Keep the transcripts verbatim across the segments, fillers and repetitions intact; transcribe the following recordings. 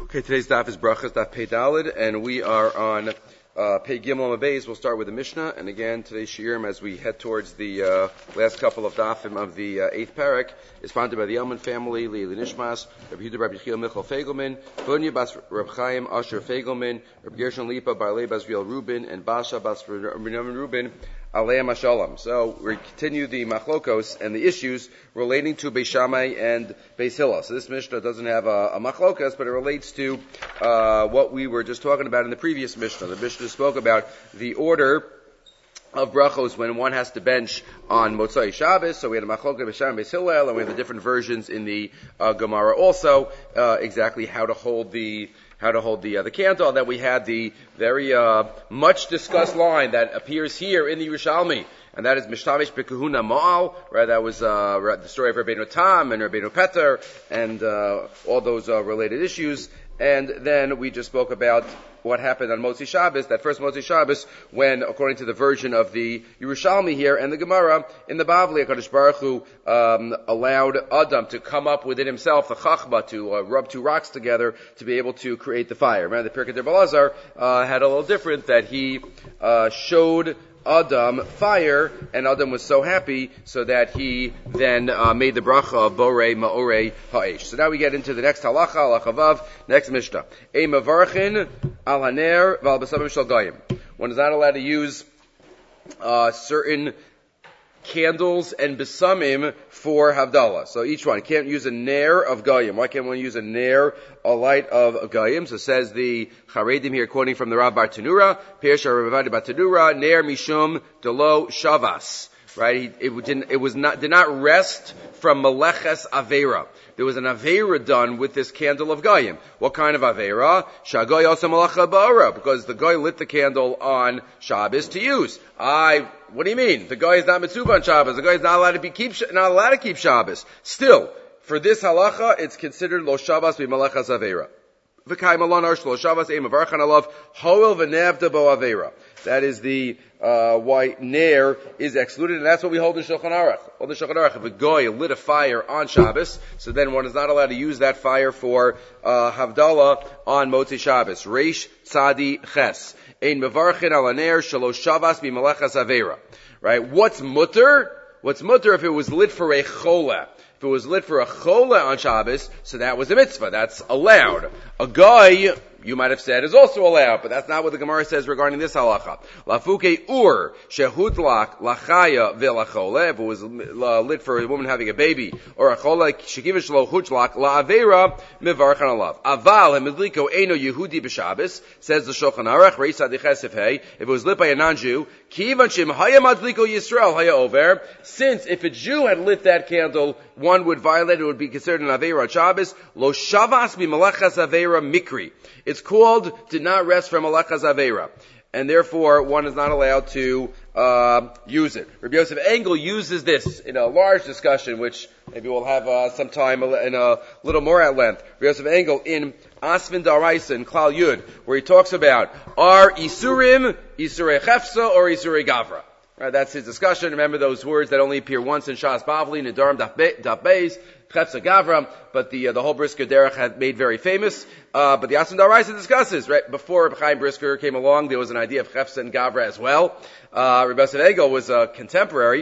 Okay, today's daf is brachas, daf Pei Daled, and we are on uh, Pei Gimel Amabeis. We'll start with the Mishnah, and again, today's shiurim, as we head towards the uh, last couple of dafim of the uh, eighth parak, is sponsored by the Yelman family, Leili Nishmas, Rabbi Yehuda Rabbi Yechiel Michal Fegelman, Bunya Bas Reb Chaim Asher Fegelman, Rabbi Gershon Lipa Barlei Bas Riel Rubin, and Basha Bas Reuben Rubin, Aleim Hashalom. So we continue the machlokos and the issues relating to Beis Shammai and Beis Hillel. So this Mishnah doesn't have a, a machlokos, but it relates to uh, what we were just talking about in the previous Mishnah. The Mishnah spoke about the order of brachos when one has to bench on Motzai Shabbos. So we had a machlokes Beis Shammai and Beis Hillel, and we have the different versions in the uh, Gemara also, uh, exactly how to hold the how to hold the uh, the candle. And then we had the very uh, much discussed line that appears here in the Yerushalmi, and that is Mishtamish B'Kahuna Ma'al, right? That was uh, the story of Rabbeinu Tam and Rabbeinu Peter, and uh, all those uh, related issues. And then we just spoke about what happened on Motzi Shabbos, that first Motzi Shabbos, when, according to the version of the Yerushalmi here and the Gemara, in the Bavli, HaKadosh Baruch Hu um, allowed Adam to come up within himself, the Chachma, to uh, rub two rocks together to be able to create the fire. Remember, the Pirkei de Belazar uh, had a little different, that he uh, showed Adam fire, and Adam was so happy, so that he then uh, made the bracha of Borei Ma'orei Ha'esh. So now we get into the next halacha, halacha vav, next Mishnah. E mavarchin al haner v'al basamim shel goyim. One is not allowed to use uh, certain candles and besamim for Havdalah. So each one can't use a nair of goyim. Why can't one use a nair, a light of goyim? So says the Charedim here, quoting from the Rav Bar Tanura, Pirsha Rav Bar Tanura, nair mishum delo shavas. Right? It, it didn't. It was not. Did not rest from meleches avera. There was an avera done with this candle of goyim. What kind of avera? Shagoy also malacha ba'ora, because the guy lit the candle on Shabbos to use. I. What do you mean? The guy is not mitzvah on Shabbos. The guy is not allowed to be keep not allowed to keep Shabbos. Still, for this halacha, it's considered lo Shabbos b'malachas avera. V'kayim alon arsh lo Shabbos eim avarchan alav hoel v'nevda bo avera. That is the uh, why nair is excluded, and that's what we hold in Shulchan Aruch. Hold in Shulchan Aruch, if a goy lit a fire on Shabbos, so then one is not allowed to use that fire for uh, Havdalah on Motzi Shabbos. Reish Tzadi Ches. Ein mevarchin al nair shalosh Shabbos b'malachas avera. Right? What's mutter? What's mutter if it was lit for a chola? If it was lit for a chola on Shabbos, so that was a mitzvah. That's allowed. A guy, you might have said, is also allowed, but that's not what the Gemara says regarding this halacha. Lafuke ur shehudlak lachaya v'lachola. If it was uh, lit for a woman having a baby, or a chola shekivish lo hudlak la'avera mivarchan alav. Aval hemidliko eino Yehudi b'Shabbos, says the Shulchan Aruch, Reis Adichesef Hey. If it was lit by a non-Jew, kivan shim haya madliko Yisrael haya over. Since if a Jew had lit that candle, one would violate it, would be considered an avera on Shabbos. Lo shavas b'malachas avera mikri. It's called did not rest from malachas avera, and therefore one is not allowed to uh, use it. Rabbi Yosef Engel uses this in a large discussion, which maybe we'll have uh, some time in a little more at length. Rabbi Yosef Engel in Asvin Daraisa in Klal Yud, where he talks about are isurim isurei chefsa or isurei gavra. Right, that's his discussion. Remember those words that only appear once in Shas Bavli, Nedarim Daf Beis, Chefsa Gavra, but the uh, the whole Brisker Derech had made very famous. Uh, but the Asvin Daraisa discusses, right, before Chaim Brisker came along, there was an idea of Chefsa and Gavra as well. Uh, Rebbe Egel was a contemporary.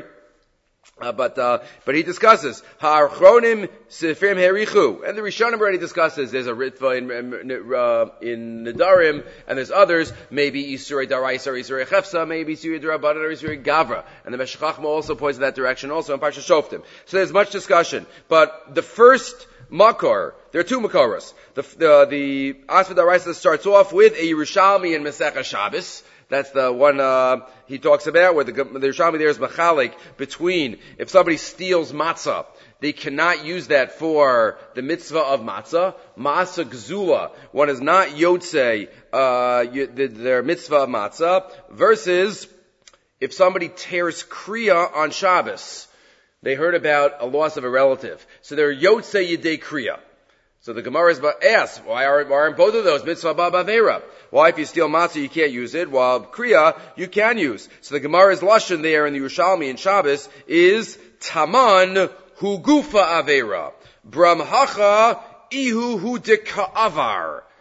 Uh, but, uh, but he discusses, Ha'archronim Sifrim Herichu. And the Rishonim already discusses, there's a Ritva in, uh, in Nedarim, and there's others, maybe Isurei Daraisa or Isurei Chefsa, maybe Isurei Darabanan or Isurei Gavra. And the Meshech Chochmah also points in that direction also in Parsha Shoftim. So there's much discussion. But the first Makor, there are two Makoros. The, the, the Asvin Daraisa starts off with a Yerushalmi and Masechah Shabbos. That's the one uh, he talks about, where the, the Yerushalmi there is machalik between, if somebody steals matzah, they cannot use that for the mitzvah of matzah. Matzah gzula, one is not yotzei, uh, the, their mitzvah of matzah, versus if somebody tears kriya on Shabbos. They heard about a loss of a relative. So they're yotzei yedei kriya. So the Gemara is asks, why aren't, why aren't both of those mitzvah ba'avera? Why, if you steal matzah, you can't use it, while kriya, you can use. So the Gemara's lashon there in the Yerushalmi in Shabbos is taman hu gufa avera. Bramhacha ihu hu de ka'avar.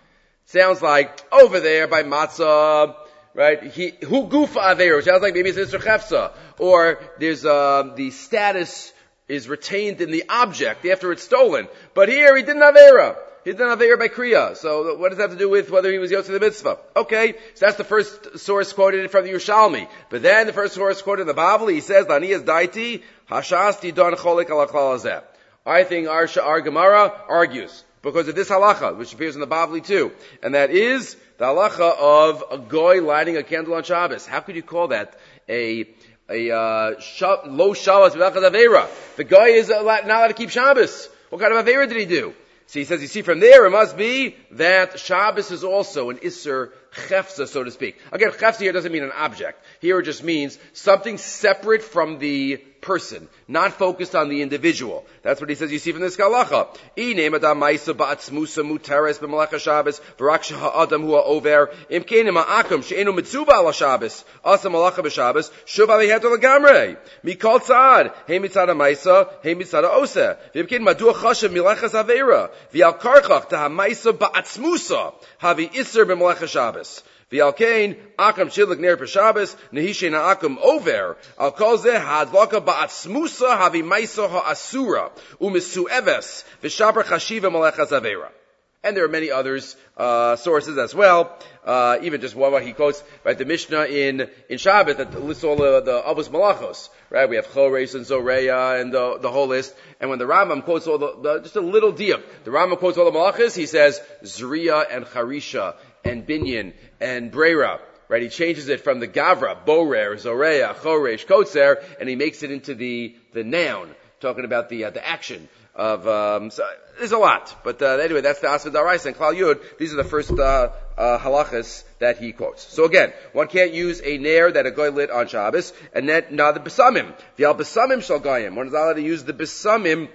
Sounds like over there by matzah, right? He, who gufa aveira, sounds like maybe it's Isser Chefsa. Or there's, uh, the status is retained in the object after it's stolen. But here he didn't have aveira. He didn't have aveira by kriya. So what does that have to do with whether he was yotze the mitzvah? Okay, so that's the first source quoted from the Yerushalmi. But then the first source quoted in the Bavli, he says, Lanias daiti, hashasti don cholik ala klal hazeh. I think our, our Gemara argues because of this halacha, which appears in the Bavli too. And that is the halacha of a goy lighting a candle on Shabbos. How could you call that a, a, uh, sh- low Shabbos without Aveira? The guy is not allowed to keep Shabbos. What kind of Aveira did he do? So he says, you see from there, it must be that Shabbos is also an Isser Chefza, so to speak. Again, Chefza here doesn't mean an object. Here it just means something separate from the person, not focused on the individual. That's what he says you see from this halacha. Inem adam ma'isa ba'atzmusa mutares b'malacha Shabbos v'rak she'ha'adam hu'a over im kenim ha'akum she'enu mitzuba ala Shabbos asa malacha b'Shabbos shuv aleheto l'gamrei mikol tzad he mitzad ha'maisa he mitzad ha'oseh v'im kenim madua chashav milachas aveira v'al karchach ta ha'maisa ba'atzmusa havi iser b'malacha Shabbos V'alkein akam shidlik ner b'Shabbos nehishe na'akum over al kol zeh hadlaka ba'atzmusa havi maisa ha'asura u'misu'eves v'shaper chashiva malechas aveira. And there are many others uh, sources as well. Uh, even just one he quotes, right, the Mishnah in in Shabbat that lists all the, the avos malachos, right? We have Chores and Zoreya and the the whole list. And when the Rambam quotes all the, the just a little diuk, the Rambam quotes all the malachos. He says Zriya and Charisha and Binyan and Breira. Right? He changes it from the Gavra, Borer, Zoreya, Choresh, Kotzer, and he makes it into the the noun, talking about the uh, the action. Of um, so there's a lot, but uh, anyway, that's the Asvad Daraisa and Klal Yud. These are the first uh, uh, halachas that he quotes. So again, one can't use a nair that a goy lit on Shabbos, and then now the besamim, the al besamim shall goyim. One is allowed to use the besamim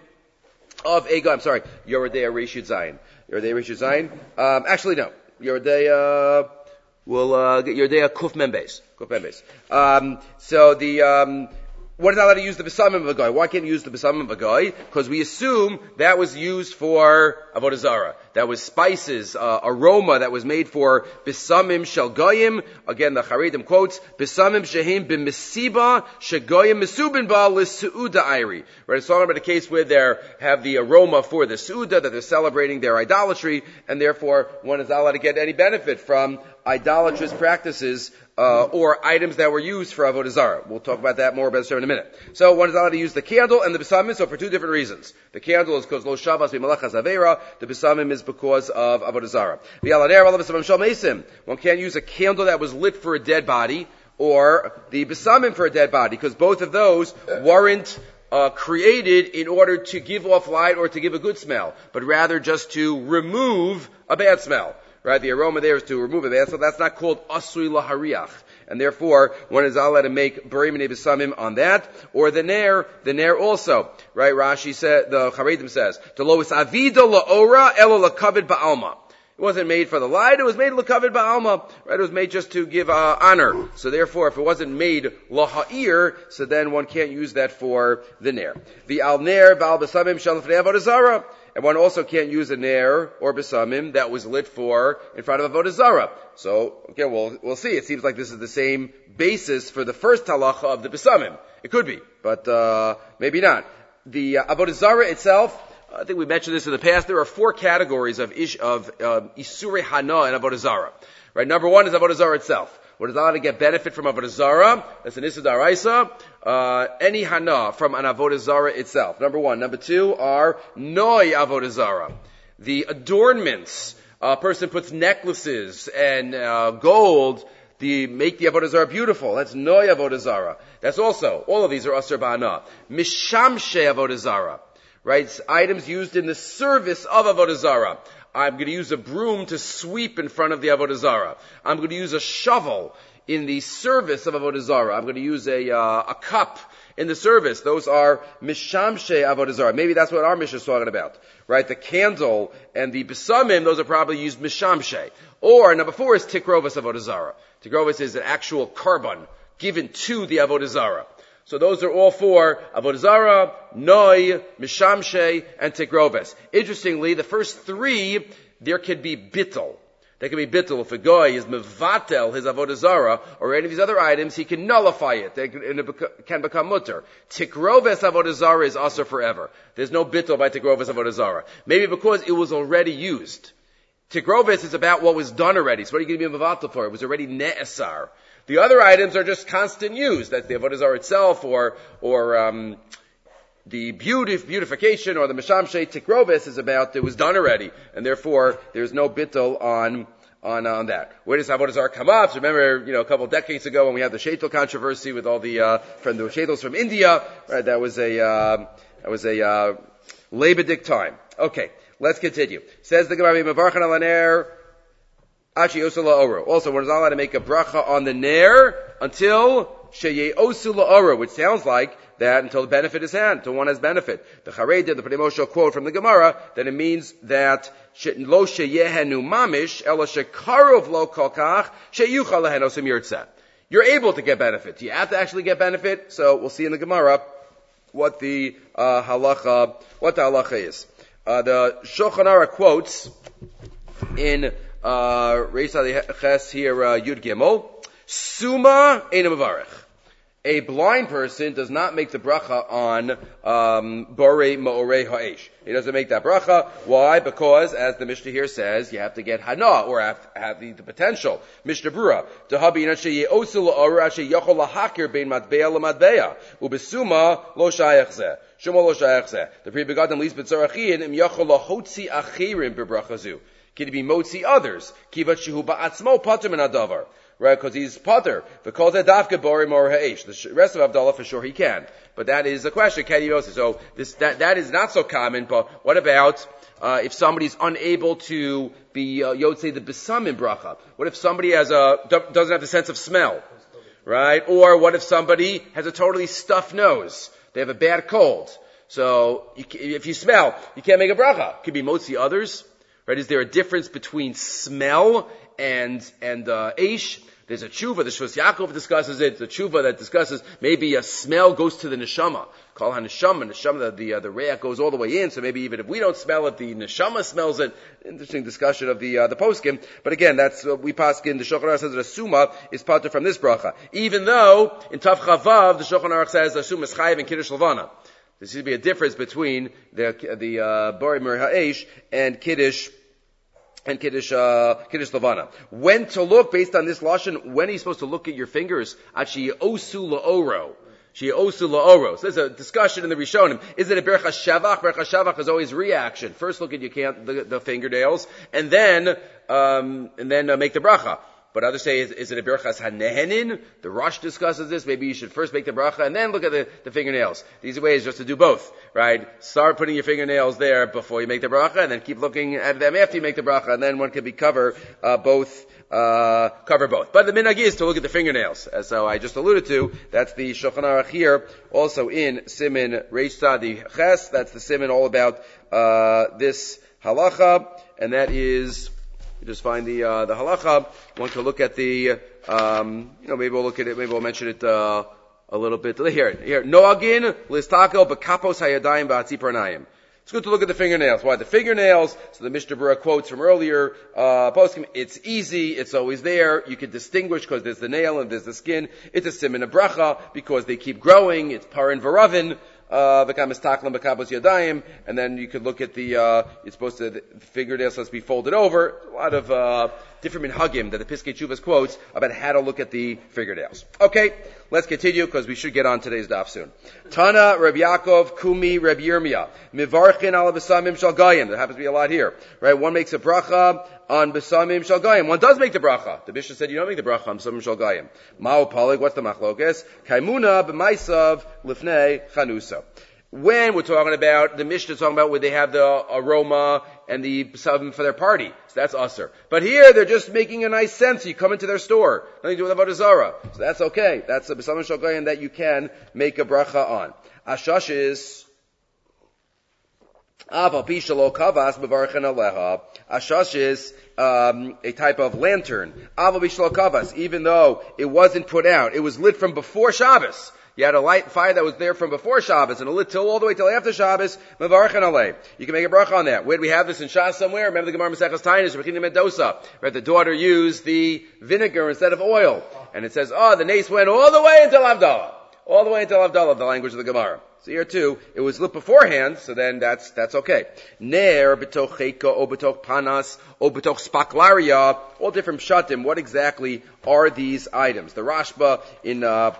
of a goy. I'm sorry, Yoredei Reshut Zayin. Yoredei Reshut Zayin. Um, actually, no, Yoredei. Uh, we'll uh, get Yoredei Kuf Membes. Kuf Membes. Um, so the. Um, What is not allowed to use the besamim of a guy? Why can't you use the besamim of a guy? Because we assume that was used for avodah zarah. That was spices, uh, aroma that was made for besamim shel goyim. Again, the Charedim quotes besamim shehim b'mesiba shegoyim mesubin ba l'suuda ayri. Right, it's talking about a case where they have the aroma for the suuda that they're celebrating their idolatry, and therefore one is not allowed to get any benefit from idolatrous practices. Uh, or items that were used for avodah zarah. We'll talk about that more about in a minute. So one is allowed to use the candle and the besamim, so for two different reasons. The candle is because lo shavas b'malachas aveira. The besamim is because of avodah zarah. One can't use a candle that was lit for a dead body or the besamim for a dead body, because both of those weren't Uh, created in order to give off light or to give a good smell, but rather just to remove a bad smell. Right? The aroma there is to remove a bad smell. That's not called asui lahariach. And therefore, one is allowed to make b'rei minei besamim on that, or the nair, the nair also. Right? Rashi said, the Charedim says, "To lois avida laora elo lakavid ba'alma." It wasn't made for the light, it was made l'kavid ba'alma. Right? It was made just to give uh, honor. So therefore, if it wasn't made laha'ir, so then one can't use that for the nair. The al nair ba'al besamim shel l'fnei avodah zarah. And one also can't use a nair or besamim that was lit for in front of avodah zarah. So, okay, we'll, we'll see. It seems like this is the same basis for the first halacha of the besamim. It could be, but uh, maybe not. The uh, avodah zarah itself, I think we mentioned this in the past. There are four categories of ish, of uh, isurei hana and avodah zarah. Right? Number one is avodah zarah itself. What is allowed to get benefit from avodah zarah? That's an issur d'oraisa. Uh, any hana from an avodah zarah itself. Number one. Number two are noi avodah zarah. The adornments. A person puts necklaces and uh, gold. The make the avodah zarah beautiful. That's noi avodah zarah. That's also all of these are asur b'hana. Mishamshe avodah zarah. Right? It's items used in the service of avodah zarah. I'm going to use a broom to sweep in front of the avodah zarah. I'm going to use a shovel in the service of avodah zarah. I'm going to use a uh, a cup in the service. Those are mishamshe avodah zarah. Maybe that's what our Mishnah is talking about, right? The candle and the besamim, those are probably used mishamshe. Or number four is tikrovas avodah zarah. Tikrovas is an actual carbon given to the avodah zarah. So those are all four, avodah zarah, noi, mishamshe, and tikroves. Interestingly, the first three, there could be bittul. That can be bittul. If a guy is mevatel his avodah zara or any of these other items, he can nullify it. They can, it can become mutter. Tikroves avodah zara is also forever. There's no bittul by tikroves avodah zara. Maybe because it was already used. Tikroves is about what was done already. So what are you going to be mevatel for? It was already ne'esar. The other items are just constant use. That's the avodah zara itself, or or um, the beautif- beautification, or the meshamshei. Tikroves is about it was done already, and therefore there's no bittul on on on that. Where does avodah zara come up? So remember, you know, a couple of decades ago when we had the sheitel controversy with all the uh, from the sheitels from India, right? That was a uh, that was a uh, Labadic time. Okay, let's continue. Says the Gemara, "Mevarchan al haner." Also, one is not allowed to make a bracha on the ner until sheyeosu la'ora, which sounds like that until the benefit is had, until one has benefit. The Charei did the Pnei Moshe quote from the Gemara that it means that lo sheyehenu mamish ela shekarov lo kolkach sheyuchal lehen osim yirtzeh. You're able to get benefit. You have to actually get benefit. So we'll see in the Gemara what the uh, halacha, what the halacha is. Uh, the Shulchan Aruch quotes in Uh, Reis Ches here, uh, Yud Gimel. Suma Eina Mevarech. A blind person does not make the bracha on, um, Borei Ma'orei Ha'esh. He doesn't make that bracha. Why? Because, as the Mishnah here says, you have to get Hana, or have, have the, the potential. Mishnah Brura. Dehabi Inashe Ye'osu La'ora Ashe Yochol Lahakir Bein Matbeya L'Matbeya. Ubesuma Lo Shayach Zeh. Shuma Lo Shayach Zeh. The Pri-Begadim Lis B'Tzarachin Im Yochol Lahotzi Achirim B'Brachazu. Can it be motzi others? Kivat shehu ba'atzmo pater min hadavar. Right, because he's pater. Because that dafka borim or ha'esh. The rest of Abdullah, for sure he can. But that is a question. Can he also? So this, that, that is not so common, but what about, uh, if somebody's unable to be, uh, yotzei the besamim bracha? What if somebody has a, doesn't have the sense of smell? Right? Or what if somebody has a totally stuffed nose? They have a bad cold. So, you, if you smell, you can't make a bracha. Could be motzi others. Right? Is there a difference between smell and and uh, eish? There's a tshuva. The Shvus Yaakov discusses it. The tshuva that discusses maybe a smell goes to the neshama. Call her neshama. Neshama, the the, uh, the reach goes all the way in. So maybe even if we don't smell it, the neshama smells it. Interesting discussion of the uh, the poskim. But again, that's what we paskin. The Shulchan Aruch says that a suma is parted from this bracha. Even though in Tav Chavav the Shulchan Aruch says a suma is chayiv in Kiddush Levana. There seems to be a difference between the the uh, Bori Mer Ha'esh and Kiddush. And Kiddush, uh, Kiddush Levana. When to look, based on this lashon, when are you supposed to look at your fingers? Achi osu la'oro. She osu la'oro. So there's a discussion in the Rishonim. Is it a bercha shavach? Bercha shavach is always reaction. First look at your can- the, the fingernails, and then, um, and then uh, make the bracha. But others say, is, is it a berachas hanehenin? The Rosh discusses this. Maybe you should first make the bracha and then look at the, the fingernails. The easy way is just to do both, right? Start putting your fingernails there before you make the bracha, and then keep looking at them after you make the bracha, and then one can be cover uh, both, uh, cover both. But the minhag is to look at the fingernails. As so I just alluded to, that's the Shulchan Aruch here, also in Siman Reish Tzadi Ches. That's the Siman all about uh, this halacha, and that is. You just find the uh, the halacha. Want to look at the um, you know maybe we'll look at it. Maybe we'll mention it uh, a little bit here. Here, noagin listako bekapos hayadayim ba'atzipranayim. It's good to look at the fingernails. Why the fingernails? So the Mishnah Berurah quotes from earlier uh, poskim. It's easy. It's always there. You can distinguish because there's the nail and there's the skin. It's a siman of bracha because they keep growing. It's parin varavin. Uh, and then you could look at the, uh, it's supposed to, the fingernails supposed to be folded over. A lot of, uh, different minhagim that the Piskei Teshuvos quotes about how to look at the fingernails. Okay, let's continue because we should get on today's daf soon. Tana, Reb Yaakov, Kumi, Reb Yirmiyah. Mivarchin ala besamim shal gayim. There happens to be a lot here. Right, one makes a bracha on besamim shal gayim. One does make the bracha. The bishop said you don't make the bracha on besamim shal gayim. Mao palig, what's the machlokes? Kaimuna b'maisav lifnei chanusa. When we're talking about, the Mishnah is talking about where they have the aroma and the besamim for their party. So that's usher. But here, they're just making a nice sense. You come into their store. Nothing to do with avodah zara. So that's okay. That's a besamim shal gayim that you can make a bracha on. Ashash is Ashash is um, a type of lantern. Even though it wasn't put out, it was lit from before Shabbos. You had a light fire that was there from before Shabbos and it lit till all the way till after Shabbos. Mevarchen alei. You can make a bracha on that. Where do we have this in Shas somewhere? Remember the Gemara Maseches Taanis, Rechinim Mendoza, right? The daughter used the vinegar instead of oil, and it says, oh, the nace went all the way until Havdalah, all the way until Havdalah, the language of the Gemara. So here too, it was lit beforehand, so then that's, that's okay. Ner, betoch cheka, o betoch panas, o betoch spaklaria, all different pshatim. What exactly are these items? The Rashba in, uh,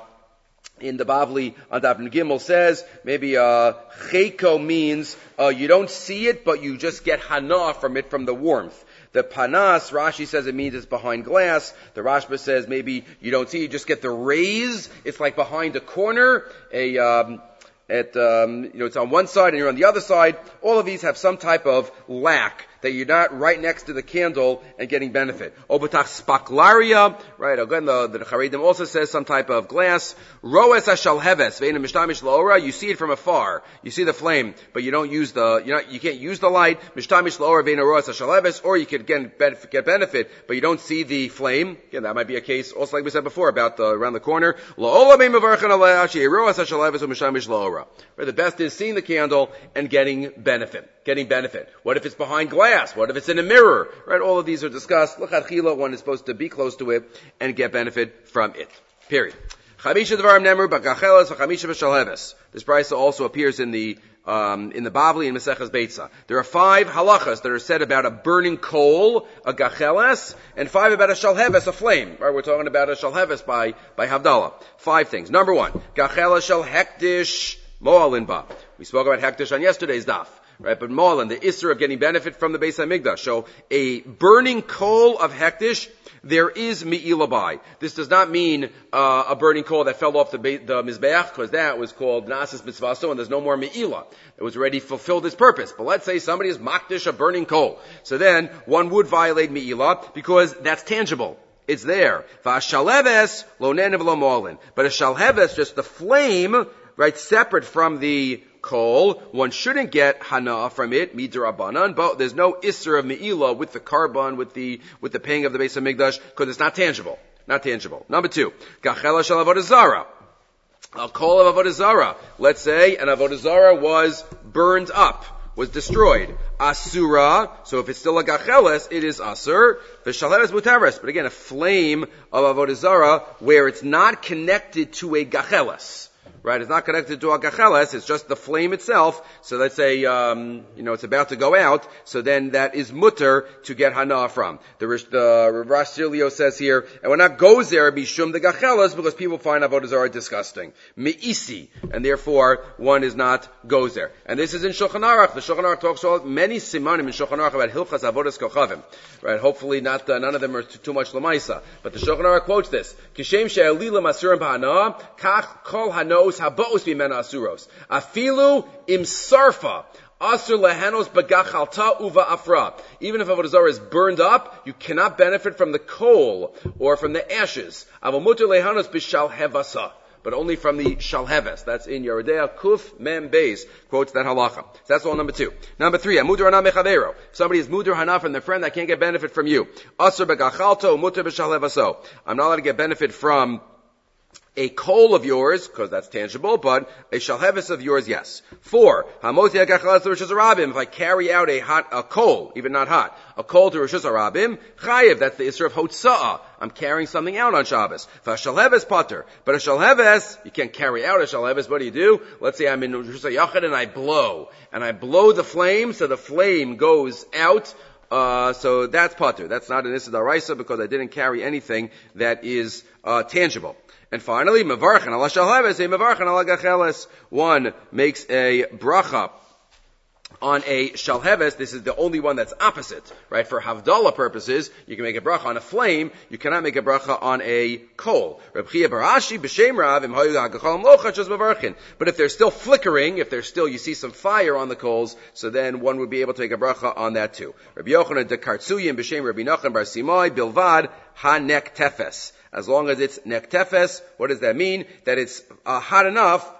in the Bavli on Daf Gimel says, maybe, uh, cheko means, uh, you don't see it, but you just get hana from it, from the warmth. The panas, Rashi says it means it's behind glass. The Rashba says maybe you don't see, you just get the rays. It's like behind a corner, a, um, At, um, you know, it's on one side and you're on the other side. All of these have some type of lack that you're not right next to the candle and getting benefit. Obetach spaklaria, right? Again, the, the Charedim also says some type of glass. Roes hashalheves, ve'ena mishtamish laora. You see it from afar. You see the flame, but you don't use the, you know, you can't use the light. Mishtamish laora ve'ena roes hashalheves, or you could get benefit, get benefit, but you don't see the flame. Again, that might be a case, also like we said before, about the, around the corner. La'ola me'mevarchen alei ashi roes hashalheves u'mishtamish laora. Right? The best is seeing the candle and getting benefit. Getting benefit. What if it's behind glass? What if it's in a mirror? Right? All of these are discussed. L'chadchila, one is supposed to be close to it and get benefit from it. Period. Chamisha dvarim nemru b'gacheles v'chamisha b'shalheves. This brisa also appears in the um, in the Bavli and Maseches Beitza. There are five halachas that are said about a burning coal, a gacheles, and five about a shalheves, a flame. Right? We're talking about a shalheves by by Havdalah. Five things. Number one, gacheles shel hektish mo'alin ba. We spoke about hektish on yesterday's daf. Right, but Molan, the Isser of getting benefit from the Beis HaMikdash. So, a burning coal of hektish, there is mi'ila by. This does not mean uh, a burning coal that fell off the, the Mizbeach, because that was called Nasis Mitzvaso, and there's no more mi'ila. It was already fulfilled its purpose. But let's say somebody is makdish a burning coal. So then, one would violate mi'ila, because that's tangible. It's there. V'ashaleves lo nenev lo molin. But a shalheves, just the flame, right, separate from the coal, one shouldn't get hana from it, midrabanan, but there's no isser of me'ila with the carbon, with the, with the paying of the Beis HaMikdash, because it's not tangible. Not tangible. Number two, gachela shel avodah zara. A coal of avodah zara. Let's say an avodah zara was burned up, was destroyed. Asura, so if it's still a gacheles, it is asur. V'shalheves mutares. But again, a flame of avodah zara where it's not connected to a gacheles. Right, it's not connected to a gacheles, it's just the flame itself. So let's say, um, you know, it's about to go out, so then that is mutter to get hana from. The, the Rav Silio says here, and we're not goes there, bishum the gacheles, because people find avodah zarah disgusting. Me'isi, and therefore one is not goes there. And this is in Shulchan Aruch. The Shulchan Aruch talks about many simanim in Shulchan Aruch about hilchas avodas kochavim. Right, hopefully not, uh, none of them are too, too much lamaisa. But the Shulchan Aruch quotes this. Kishem she'alila masurim b'hana, kach kol hano habaos b'mena asuros. Afilu im sarfa. Asur lehanos bagachalta uva afra. Even if avodah zarah is burned up, you cannot benefit from the coal or from the ashes. Avomuter lehanos b'shal hevasa. But only from the shalheves. That's in Yeridea Kuf Mem Beis quotes that halacha. So that's all number two. Number three, amuder hana mechavero. If somebody is muder hana from their friend that can't get benefit from you. Asur begachalto muter b'shalhevaso. I'm not allowed to get benefit from a coal of yours, because that's tangible, but a shalheves of yours, yes. Four, hamoti hagachalas to Rosh Hashanah. If I carry out a hot, a coal, even not hot, a coal to Rosh Hashanah, chayev, that's the isser of hotza'ah. I'm carrying something out on Shabbos. V'shalheves pater. But a shalheves, you can't carry out a shalheves. What do you do? Let's say I'm in Rosh Hashanah and I blow. And I blow the flame, so the flame goes out. Uh, so that's pater. That's not an issur d'oraisa because I didn't carry anything that is, uh, tangible. And finally, mevarchen ala shalheves, a mevarchen ala gacheles. One makes a bracha on a shalheves. This is the only one that's opposite, right? For Havdalah purposes, you can make a bracha on a flame. You cannot make a bracha on a coal. Reb Chia bar Ashi b'shem Rav im hayu hagachalim locha just mevarchen. But if they're still flickering, if there's still, you see some fire on the coals, so then one would be able to make a bracha on that too. Rabbi Yochanan de Kartsuyim b'shem Rabbi Nachman bar Simai bilvad hanek tefes. As long as it's nektefes, what does that mean? That it's uh, hot enough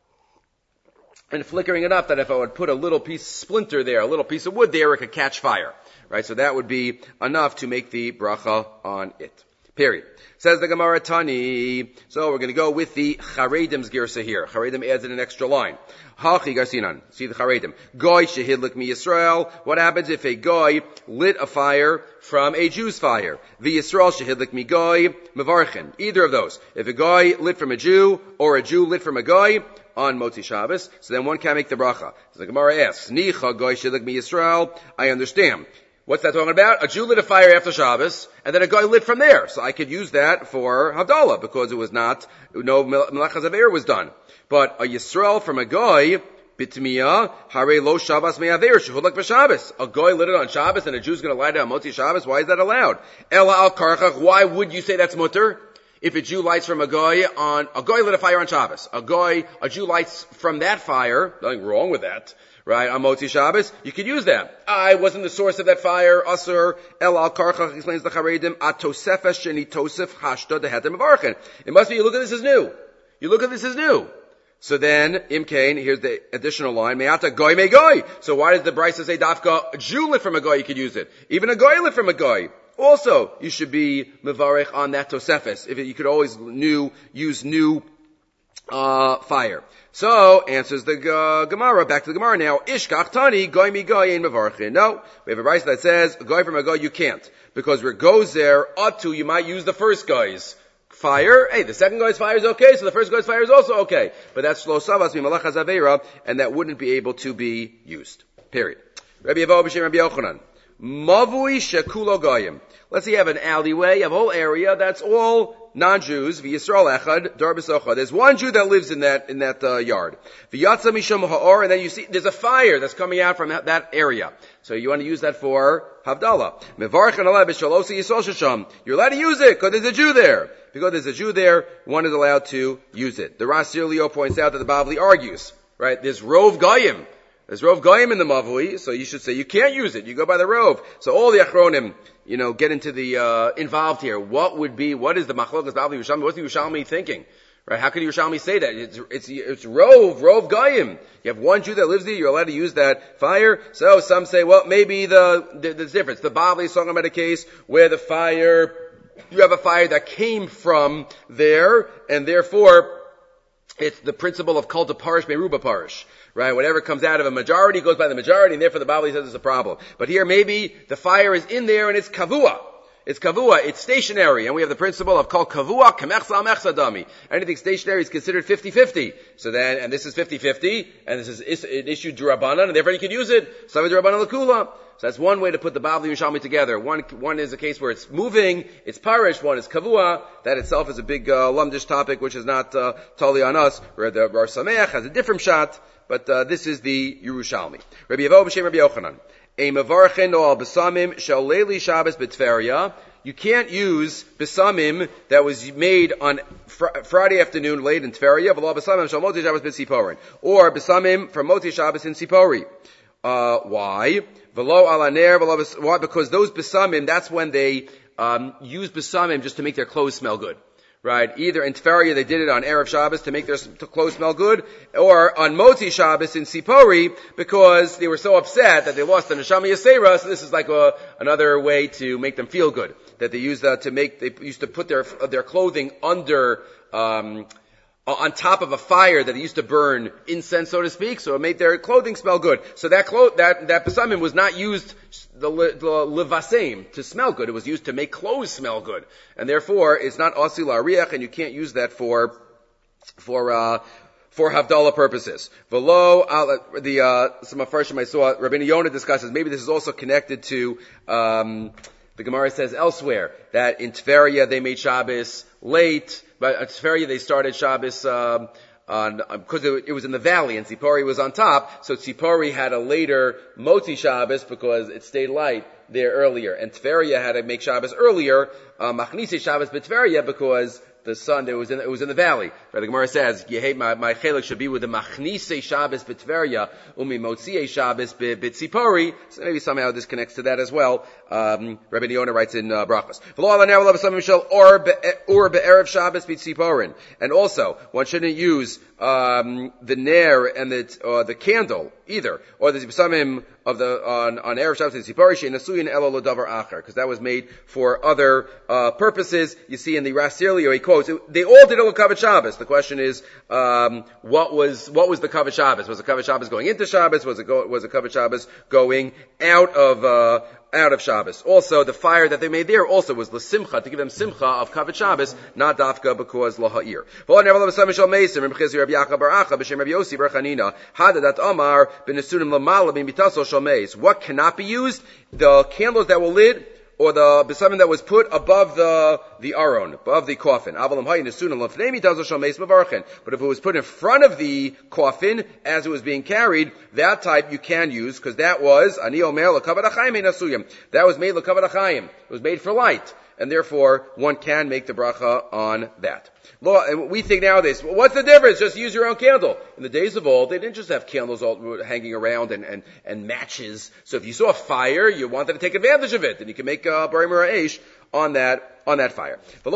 and flickering enough that if I would put a little piece splinter there, a little piece of wood there, it could catch fire. Right? So that would be enough to make the bracha on it. Period. Says the Gemara Tani. So we're going to go with the Charedim's Girsa here. Charedim adds in an extra line. Hachi Garsinan. See the Charedim. Goy shehidlik mi Yisrael. What happens if a goy lit a fire from a Jew's fire? The Yisrael shehidlik mi goy mevarchin. Either of those. If a goy lit from a Jew or a Jew lit from a goy on Motzi Shabbos, so then one can make the bracha. So the Gemara asks, Nicha goy shehidlik mi Yisrael. I understand. What's that talking about? A Jew lit a fire after Shabbos, and then a guy lit from there. So I could use that for Havdalah, because it was not, no Melachas Aveir was done. But a Yisrael from a guy, Bitmiya, Hare lo Shabbos me'aveir, shehudlak b'Shabbos. A guy lit it on Shabbos, and a Jew's gonna light it on Motzi Shabbos. Why is that allowed? Ela al karchach, why would you say that's mutter? If a Jew lights from a guy on, a guy lit a fire on Shabbos. A guy, a Jew lights from that fire, nothing wrong with that. Right, on Motzi Shabbos, you could use that. I wasn't the source of that fire. Asur el al karchach, explains the Charedim, atosefesh sheni tosef hashta dehetem avarchen. It must be, you look at this as new. You look at this as new. So then, imkain, here's the additional line, me'ata goy me goy. So why does the Brisa say dafka, a Jew lit from a goy, you could use it. Even a goy lit from a goy. Also, you should be mevarech on that tosefes. If it, you could always new, use new, uh, fire. So, answers the uh, Gemara, back to the Gemara now, Ishkach Tani, Goy mi Goy ein Mevarchin. No, we have a Brisa that says, Goy from a Goy, you can't. Because where goes there, ought to, you might use the first guy's fire. Hey, the second guy's fire is okay, so the first guy's fire is also okay. But that's Shlo Savas, mi Malachas Aveira, and that wouldn't be able to be used. Period. Rabbi Yevo b'Shem Rabbi Yochanan. Mavui shekulo goyim. Let's say you have an alleyway, you have a whole area that's all non-Jews. V'Yisrael echad, dar b'socha. There's one Jew that lives in that in that uh, yard. V'yatza misham ha'or, and then you see there's a fire that's coming out from that, that area. So you want to use that for Havdalah. Mevarchin aleh b'shalosi yisol shasham. You're allowed to use it because there's a Jew there. Because there's a Jew there, one is allowed to use it. The Ras Leo points out that the Bavli argues, right? There's Rov Goyim. There's Rov Goyim in the Mavui, so you should say you can't use it. You go by the Rov. So all the Achronim, you know, get into the, uh, involved here. What would be, what is the Machlokas Bavli Yerushalmi? What's the Yerushalmi thinking? Right? How can Yerushalmi say that? It's, it's, it's Rov, Rov Goyim. You have one Jew that lives there, you're allowed to use that fire. So some say, well, maybe the, the there's difference. The Bavli is talking about a case where the fire, you have a fire that came from there, and therefore, it's the principle of cult of parish, meruba parish. Right? Whatever comes out of a majority goes by the majority, and therefore the Bavli says it's a problem. But here maybe the fire is in there and it's kavua. It's kavua, it's stationary, and we have the principle of kol kavua kemechsa mechsa dami. Anything stationary is considered fifty-fifty. So then, and this is fifty-fifty, and this is is an issue d'Rabbanan, and therefore you can use it. Some d'Rabbanan l'kula. So that's one way to put the Bavli and Yerushalmi together. One, one is a case where it's moving, it's parish, one is kavua. That itself is a big, uh, lumdish topic, which is not, uh, totally on us, where the Bar Sameach has a different shot, but, uh, this is the Yerushalmi. Rabbi Yevo b'Shem Rabbi Yochanan. A mevarchen no al besamim shel leili Shabbos b'Tveria. You can't use besamim that was made on fr- Friday afternoon late in Tveria, v'lo besamim shel moti Shabbos b'Tziporin. Or besamim from moti Shabbos in Tzipori. Uh, why? V'lo alaner, v'lo why? Because those besamim, that's when they, um, use besamim just to make their clothes smell good. Right? Either in Tveria they did it on Erev Shabbos to make their clothes smell good, or on Motzi Shabbos in Sipori because they were so upset that they lost the Neshama Yasera, so this is like a, another way to make them feel good. That they used uh, to make, they used to put their, their clothing under, um, on top of a fire that used to burn incense, so to speak, so it made their clothing smell good. So that clo- that, that besamim was not used, the, the levaseim, to smell good. It was used to make clothes smell good. And therefore, it's not osi la'ariach, and you can't use that for, for, uh, for Havdalah purposes. V'lo, uh, the, uh, some of I saw, Rabbeinu Yonah discusses, maybe this is also connected to, um, the Gemara says elsewhere, that in Tveria they made Shabbos late, but at Tveria they started Shabbos, um, on, because it, it was in the valley and Tzipori was on top, so Tzipori had a later Motzi Shabbos because it stayed light there earlier. And Tveria had to make Shabbos earlier, uh, Machnise Shabbos B'Tveria because the sun, it was in, it was in the valley. Right, the Gemara says, Yehei, my, my chelik should be with the Machnise Shabbos B'Tveria, Umi Motziei Shabbos B'Tzipori. So maybe somehow this connects to that as well. Um, Rabbi Yonah writes in, uh, Brachos. Or Be'erev Shabbos B'Tziporin. And also, one shouldn't use, um, the ner and the, uh, the candle either. Or the B'samim, of the on on Erev Shabbos Tzipori she'en nasuyin elo lodavar acher, because that was made for other uh, purposes. You see in the Rasilio he quotes it, they all did it with Kavod Shabbos. The question is, um, what was what was the Kavod Shabbos? Was the Kavod Shabbos going into Shabbos? Was it go, was the Kavod Shabbos going out of uh, out of Shabbos? Also, the fire that they made there also was l'simcha, to give them simcha of Kavod Shabbos, not dafka because laha'ir. What cannot be used? The candles that were lit, or the besamim that was put above the the aron, above the coffin. But if it was put in front of the coffin as it was being carried, that type you can use, because that was ani omer lekavod achayim nasuyim. That was made lekavod achayim. It was made for light, and therefore one can make the bracha on that. And we think nowadays, well, what's the difference? Just use your own candle. In the days of old, they didn't just have candles all hanging around and, and, and matches. So if you saw a fire, you wanted to take advantage of it, and you can make a barim or a eish on that, on that fire.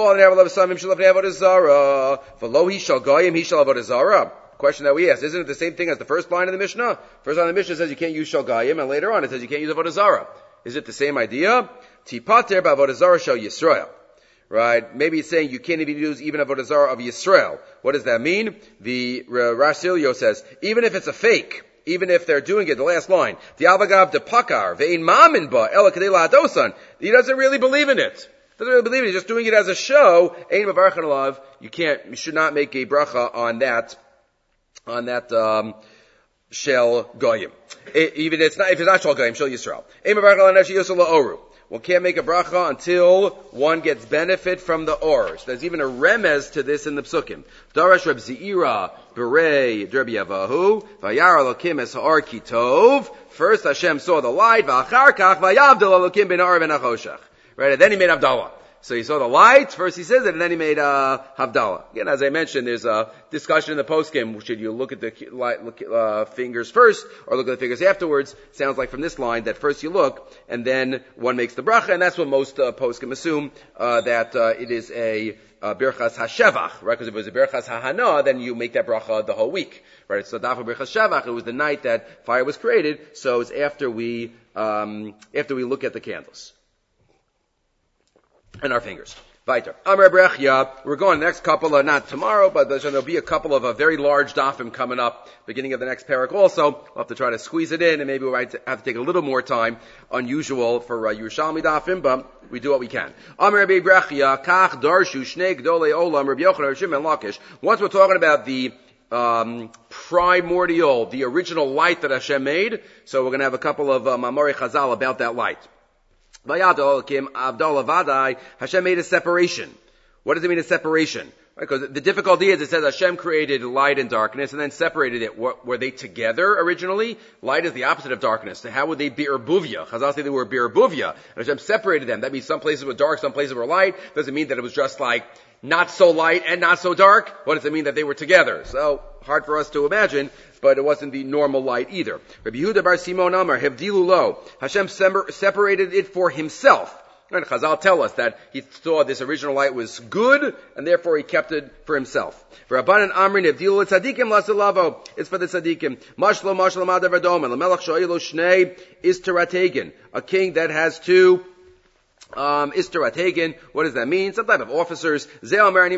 Question that we asked, isn't it the same thing as the first line of the Mishnah? First line of the Mishnah says you can't use shalgayim, and later on it says you can't use avodah zarah. Is it the same idea? Tipater b'avodah zarah shel Yisrael. Right? Maybe it's saying you can't even use even avodah zarah of Yisrael. What does that mean? The Rasilio says, even if it's a fake, even if they're doing it, the last line, the avagav de pakar ve'in mamin ba ela kadei lahadosan. He doesn't really believe in it. Doesn't really believe in it. He's just doing it as a show. Ein mevarchin alav. You can't, you should not make a bracha on that, on that, um, shel goyim. Even if it's not, if it's not shel goyim, shel Yisrael. Ein mevarchin alav nefshi yosel la'oru. One can't make a bracha until one gets benefit from the or. So there's even a remez to this in the psukim. Darash Reb Zeira Berei Derbi Yavahu Vayar Elokim Es Ha'or Kitov. First Hashem saw the light. V'achar kach Vayavdil Elokim Ben Ha'or Ben Achoshech. Right, and then he made Havdalah. So he saw the light, first he says it, and then he made uh, Havdalah. Again, as I mentioned, there's a discussion in the postgame. Should you look at the light, uh, fingers first, or look at the fingers afterwards? Sounds like from this line that first you look, and then one makes the bracha, and that's what most uh, postgame assume, uh, that uh, it is a uh, Birchas HaShevach, right? Because if it was a Birchas HaHana, then you make that bracha the whole week, right? So Dafa Birchas Shevach, it was the night that fire was created, so it's after we, um, after we look at the candles. And our fingers. Weiter. Amar Brechya. We're going the next couple, uh, not tomorrow, but there'll be a couple of uh, very large dafim coming up, beginning of the next parak also. We'll have to try to squeeze it in, and maybe we'll have to take a little more time, unusual for uh, Yerushalmi dafim, but we do what we can. Amar Brechya. Kach darshu shnei gdolei olam Rabbi Yochanan Rav Shimon Lakish. Once we're talking about the um, primordial, the original light that Hashem made, so we're going to have a couple of uh, Mamori Chazal about that light. Hashem made a separation. What does it mean a separation? Because the difficulty is it says Hashem created light and darkness and then separated it. Were they together originally? Light is the opposite of darkness. So how would they be erbuvia? Chazal say they were erbuvia. And Hashem separated them. That means some places were dark, some places were light. Doesn't mean that it was just like not so light and not so dark. What does it mean that they were together? So hard for us to imagine, but it wasn't the normal light either. Rabbi Yehuda bar Simon Amar Hevdilu lo. Hashem separated it for himself. And Chazal tell us that he saw this original light was good, and therefore he kept it for himself. Rabbanan Amrin Hevdilu tzadikim lasalavo. It's for the tzadikim. Mashlo mashlo madav adomen. Lamelech shoyelo shnei isterategin. A king that has two Um, Isterategin, what does that mean? Some type of officers. They both wanted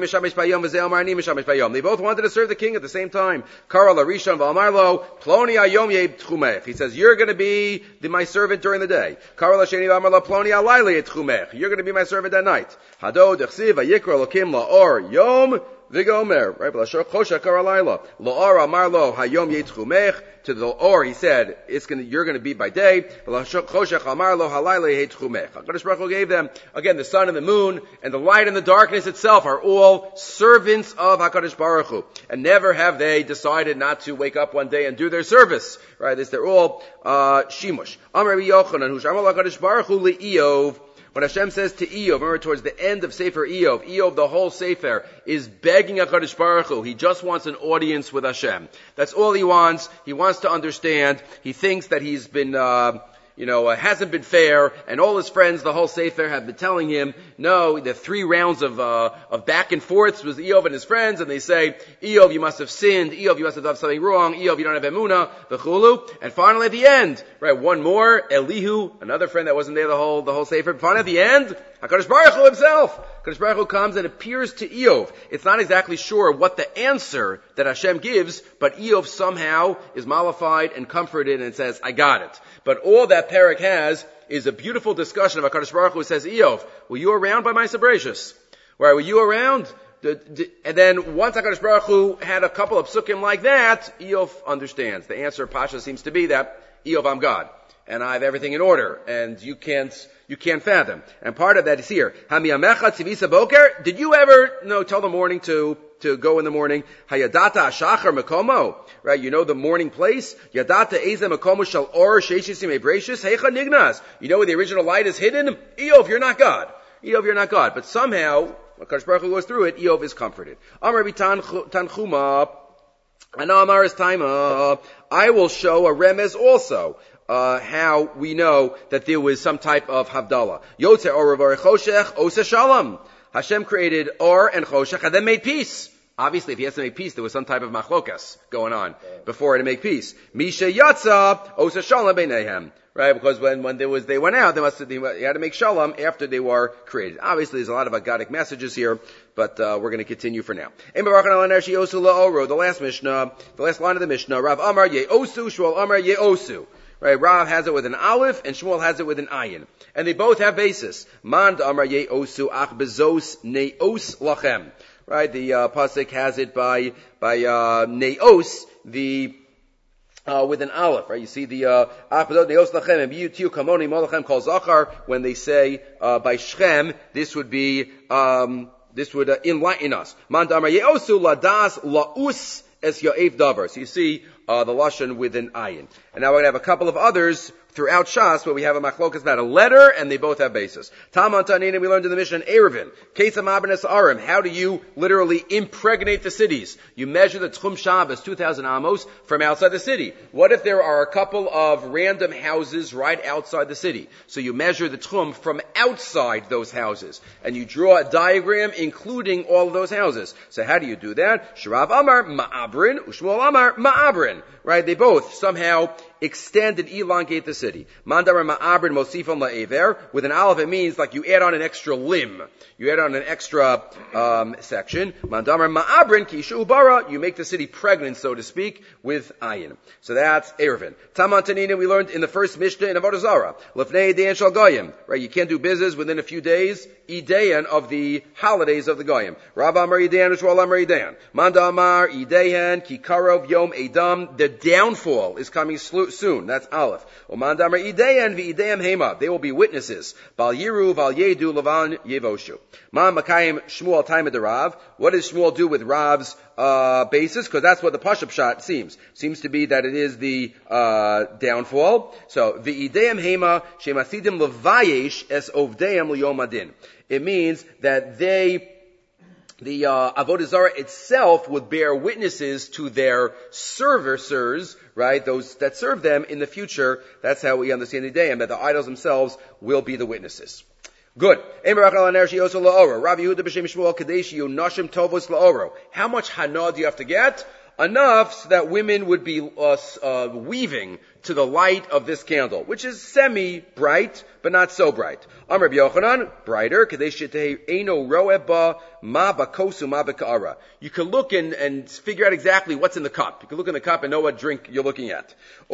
to serve the king at the same time. He says, you're going to be the, my servant during the day. You're going to be my servant at night. Vigomer, right? To the or he said, it's going to, you're going to be by day. HaKadosh Baruch Hu gave them, again, the sun and the moon, and the light and the darkness itself are all servants of HaKadosh Baruch Hu. And never have they decided not to wake up one day and do their service. Right? This, they're all, uh, shimush. Amar Rabbi Yochanan, hu shamal HaKadosh Baruch Hu li'iyov. When Hashem says to Eov, remember towards the end of Sefer Eov, Eov, the whole Sefer, is begging HaKadosh Baruch Hu. He just wants an audience with Hashem. That's all he wants. He wants to understand. He thinks that he's been, uh, you know, uh, hasn't been fair, and all his friends, the whole Sefer, have been telling him, no, the three rounds of, uh, of back and forths was Eov and his friends, and they say, Eov, you must have sinned, Eov, you must have done something wrong, Eov, you don't have emunah, v'chulu, and finally at the end, right, one more, Elihu, another friend that wasn't there the whole, the whole Sefer, finally at the end, HaKadosh Baruch Hu himself, HaKadosh Baruch Hu comes and appears to Eov. It's not exactly sure what the answer that Hashem gives, but Eov somehow is mollified and comforted and says, I got it. But all that parak has is a beautiful discussion of HaKadosh Baruch Hu says, Eov, were you around by my Sabratius? Right, were you around? And then once HaKadosh Baruch Hu had a couple of psukim like that, Eov understands. The answer, Pasha, seems to be that, Eov, I'm God. And I have everything in order. And you can't, you can't fathom. And part of that is here. Hamiyamecha tzivisa boker. Did you ever, no, tell the morning to, to go in the morning? Hayadata ashachar mekomo. Right, you know the morning place? Yadata eze mekomo shal or sheishisim ebrachis. Heicha nignas. You know where the original light is hidden? Eov, you're not God. Eov, you're not God. But somehow, HaKadosh Baruch Hu goes through it, Eov is comforted. Amar bitanchuma. And Amar is taima. I will show a remez also. Uh, how we know that there was some type of Havdalah. Yotze or Revar Choshech, Ose Shalom. Hashem created Or and Choshech and then made peace. Obviously, if he has to make peace, there was some type of machlokas going on before to make peace. Misha Yatza, Ose Shalom Beinehem. Right? Because when, when there was, they went out, they must have, they had to make Shalom after they were created. Obviously, there's a lot of Agadic messages here, but, uh, we're going to continue for now. The last Mishnah, the last line of the Mishnah, Rav Amar Ye'osu, Shmuel Amar Ye'osu. Right, Rav has it with an aleph, and Shmuel has it with an ayin. And they both have basis. Man amar ye'osu ach bezos ne'os lachem. Right, the, uh, pasuk has it by, by, uh, ne'os, the, uh, with an aleph, right? You see the, uh, ach bezos ne'os lachem, and b'yu kamoni molachem kol zachar, when they say, uh, by Shem, this would be, um, this would, uh, enlighten us. Man amar ye'osu ladas la'us es ya'ef davar. So you see, Uh, the lashon with an ayin. And now we're going to have a couple of others throughout Shas where we have a machlokas about a letter and they both have basis. Taman Tanina, we learned in the Mishnah, Erevin, Kesam Abenes Arim. How do you literally impregnate the cities? You measure the Tchum Shabbos, two thousand amos, from outside the city. What if there are a couple of random houses right outside the city? So you measure the Tchum from outside those houses. And you draw a diagram including all of those houses. So how do you do that? Sharav Amar, Ma'abrin, Ushmuel Amar, Ma'abrin. Right? They both somehow extend and elongate the city. Mandar ma'abrin mosifon la'ever. With an aleph, it means like you add on an extra limb. You add on an extra um, section. Mandar ma'abrin kishu ubara. You make the city pregnant, so to speak, with ayin. So that's Erevin. Taman Tanina, we learned in the first Mishnah in Avodah Zarah. Lefnei Idayan shal Goyim. Right? You can't do business within a few days. Idayan of the holidays of the Goyim. Rav Amar Idayan, Ushwal Amar Idayan. Manda Amar Idayan Kikarov Yom Edam. The downfall is coming soon. That's Aleph. Oman Damar Ideyan v'Ideyam Hema. They will be witnesses. Bal Yiru, Val Yedu, Lavan Yevoshu. Ma Makayim Shmuel Time of the Rav. What does Shmuel do with Rav's uh basis? Because that's what the Pashup shot seems. Seems to be that it is the uh downfall. So v'Ideyam Hema Shemasidim Levayesh Es Ovdeyam Liyomadin. It means that they The uh, Avodah Zarah itself would bear witnesses to their servicers, right? Those that serve them in the future. That's how we understand the day, and that the idols themselves will be the witnesses. Good. How much hana do you have to get? Enough so that women would be uh, uh, weaving to the light of this candle, which is semi-bright, but not so bright. Amr Yochanan, brighter. You can look and, and figure out exactly what's in the cup. You can look in the cup and know what drink you're looking at.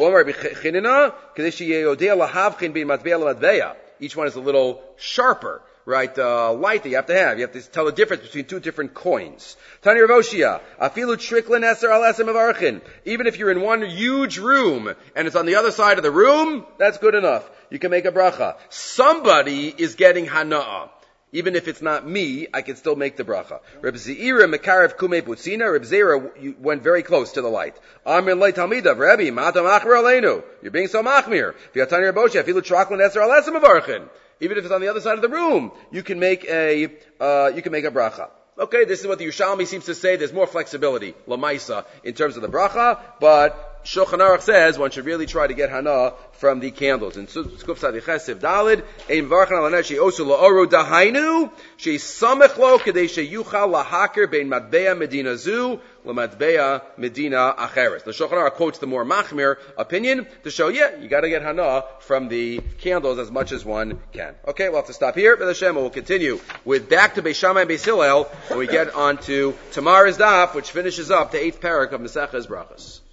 Each one is a little sharper. Right, uh, light that you have to have. You have to tell the difference between two different coins. Tani Rav Oshia, afilu triklin eser al esem avarchin. Even if you're in one huge room and it's on the other side of the room, that's good enough. You can make a bracha. Somebody is getting hana'ah. Even if it's not me, I can still make the bracha. Reb Zeira mekarev kumei putzina. Reb Zeira went very close to the light. Amir lei talmidav, Rebbe, ma'atam achmir aleinu. You're being so machmir. V'yatani Rav Oshia, afilu traklin eser al esem avarchin. Even if it's on the other side of the room, you can make a, uh, you can make a bracha. Okay, this is what the Yerushalmi seems to say. There's more flexibility, lamaisa, in terms of the bracha, but Shulchan Aruch says one should really try to get hana from the candles. In Skuf Tzadiches Siv Dalid, Ein Varchan Al Hanet She'osu La'oru Dahainu, She'samech Lo Kedei She'yuchal Lahaker Bein Matbea Medina Zu L'Matbea Medina Acheres. The Shulchan Aruch quotes the more machmir opinion to show, yeah, you got to get hana from the candles as much as one can. Okay, we'll have to stop here. But Hashem, we'll continue with back to Beis Shammai and Beis Hillel when we get on to tomorrow's daf, which finishes up the eighth parak of Maseches Brachos.